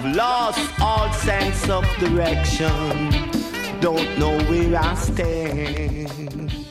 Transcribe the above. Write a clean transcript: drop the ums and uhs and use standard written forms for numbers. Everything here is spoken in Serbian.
I've lost all sense of direction. Don't know where I stand.